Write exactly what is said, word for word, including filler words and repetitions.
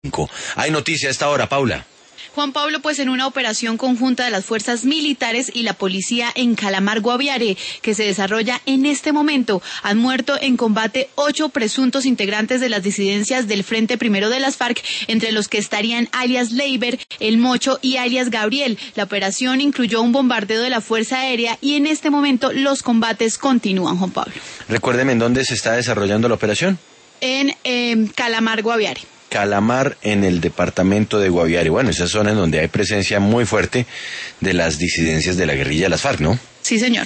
Hay noticia a esta hora, Paula. Juan Pablo, pues en una operación conjunta de las fuerzas militares y la policía en Calamar, Guaviare, que se desarrolla en este momento, han muerto en combate ocho presuntos integrantes de las disidencias del Frente Primero de las FARC, entre los que estarían alias Leiber, El Mocho y alias Gabriel. La operación incluyó un bombardeo de la Fuerza Aérea y en este momento los combates continúan, Juan Pablo. Recuérdeme en dónde se está desarrollando la operación. En eh, Calamar, Guaviare. Calamar, en el departamento de Guaviare. Bueno, esa zona en donde hay presencia muy fuerte de las disidencias de la guerrilla de las FARC, ¿no? Sí, señor.